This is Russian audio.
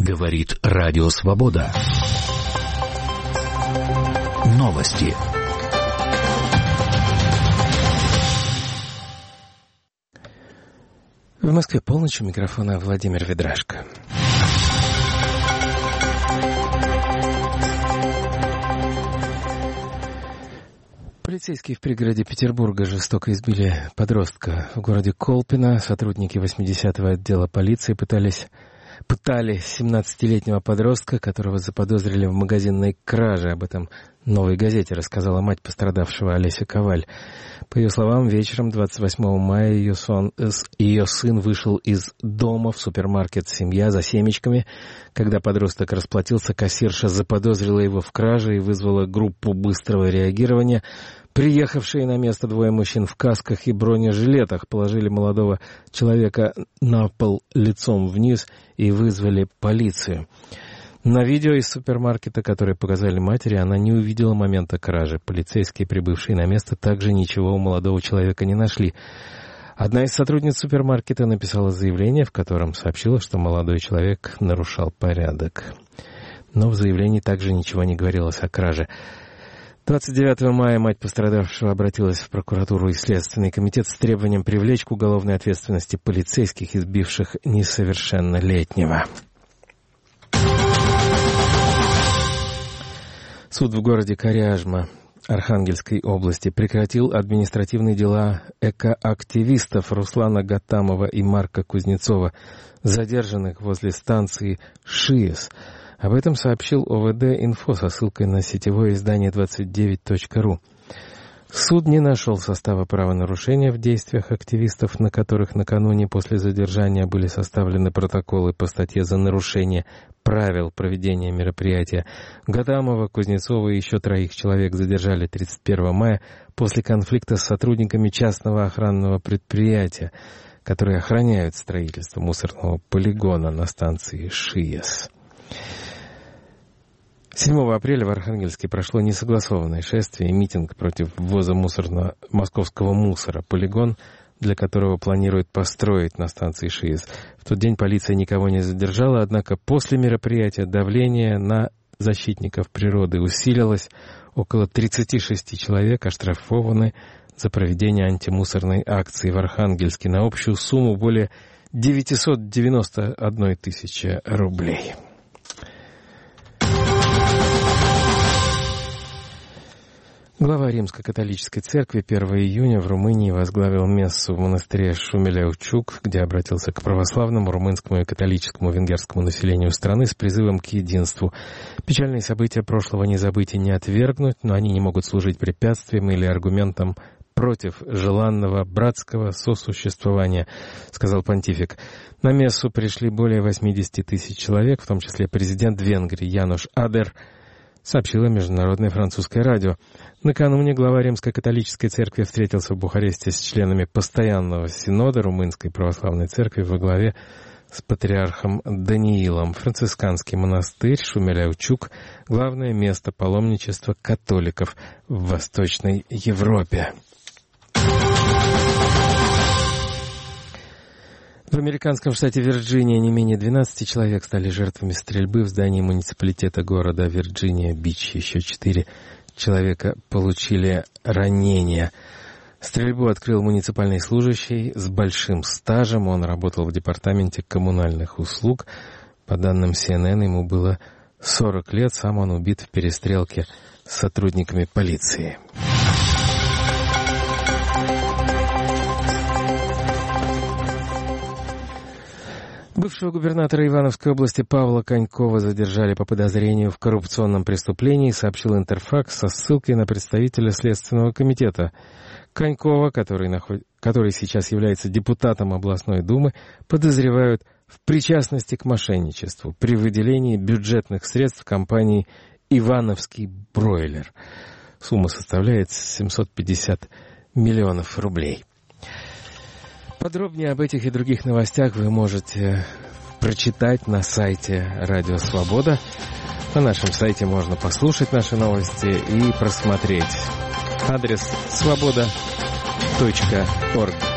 Говорит Радио Свобода. Новости. В Москве полночь, у микрофона Владимир Ведрашко. Полицейские в пригороде Петербурга жестоко избили подростка. В городе Колпино сотрудники 80-го отдела полиции пытали 17-летнего подростка, которого заподозрили в магазинной краже. Об этом «Новой газете» рассказала мать пострадавшего Олеся Коваль. По ее словам, вечером 28 мая ее сын вышел из дома в супермаркет «Семья» за семечками. Когда подросток расплатился, кассирша заподозрила его в краже и вызвала группу быстрого реагирования. Приехавшие на место двое мужчин в касках и бронежилетах положили молодого человека на пол лицом вниз и вызвали полицию. На видео из супермаркета, которое показали матери, она не увидела момента кражи. Полицейские, прибывшие на место, также ничего у молодого человека не нашли. Одна из сотрудниц супермаркета написала заявление, в котором сообщила, что молодой человек нарушал порядок. Но в заявлении также ничего не говорилось о краже. 29 мая мать пострадавшего обратилась в прокуратуру и Следственный комитет с требованием привлечь к уголовной ответственности полицейских, избивших несовершеннолетнего. Суд в городе Коряжма Архангельской области прекратил административные дела экоактивистов Руслана Гатамова и Марка Кузнецова, задержанных возле станции ШИЭС. Об этом сообщил ОВД-Инфо со ссылкой на сетевое издание 29.ru. Суд не нашел состава правонарушения в действиях активистов, на которых накануне после задержания были составлены протоколы по статье за нарушение правил проведения мероприятия. Гатамова, Кузнецова и еще 3 человек задержали 31 мая после конфликта с сотрудниками частного охранного предприятия, которые охраняют строительство мусорного полигона на станции ШИЭС. 7 апреля в Архангельске прошло несогласованное шествие и митинг против ввоза московского мусора. Полигон, для которого планируют построить на станции ШИЭС. В тот день полиция никого не задержала, однако после мероприятия давление на защитников природы усилилось. Около 36 человек оштрафованы за проведение антимусорной акции в Архангельске на общую сумму более 991 тысячи рублей. Глава Римско-католической церкви 1 июня в Румынии возглавил мессу в монастыре Шумеляучук, где обратился к православному, румынскому и католическому венгерскому населению страны с призывом к единству. Печальные события прошлого не забыть и не отвергнуть, но они не могут служить препятствием или аргументом против желанного братского сосуществования, сказал понтифик. На мессу пришли более 80 тысяч человек, в том числе президент Венгрии Януш Адер, сообщило международное французское радио. Накануне глава Римско-католической церкви встретился в Бухаресте с членами постоянного синода Румынской православной церкви во главе с патриархом Даниилом. Францисканский монастырь Шумеляучук — главное место паломничества католиков в Восточной Европе. В американском штате Вирджиния не менее 12 человек стали жертвами стрельбы в здании муниципалитета города Вирджиния-Бич. Еще 4 человека получили ранения. Стрельбу открыл муниципальный служащий с большим стажем. Он работал в департаменте коммунальных услуг. По данным CNN, ему было 40 лет. Сам он убит в перестрелке с сотрудниками полиции. Бывшего губернатора Ивановской области Павла Конькова задержали по подозрению в коррупционном преступлении, сообщил Интерфакс со ссылкой на представителя Следственного комитета. Конькова, который сейчас является депутатом областной думы, подозревают в причастности к мошенничеству при выделении бюджетных средств компании «Ивановский бройлер». Сумма составляет 750 миллионов рублей. Подробнее об этих и других новостях вы можете прочитать на сайте Радио Свобода. На нашем сайте можно послушать наши новости и просмотреть. Адрес свобода.орг.